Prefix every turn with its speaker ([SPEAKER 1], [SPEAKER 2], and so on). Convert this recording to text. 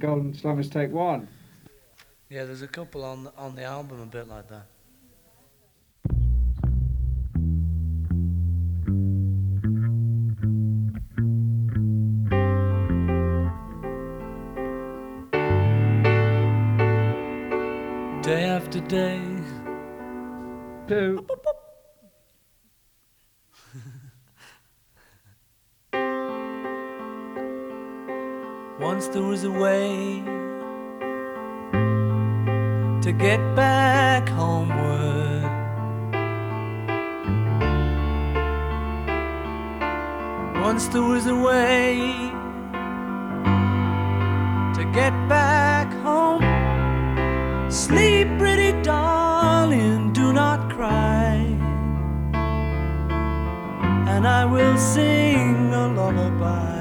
[SPEAKER 1] Golden Slummers Take One.
[SPEAKER 2] Yeah, there's a couple on the album a bit like that. Day after day.
[SPEAKER 1] Two.
[SPEAKER 2] Once there was a way to get back homeward. Once there was a way to get back home. Sleep, pretty darling, do not cry, and I will sing a lullaby.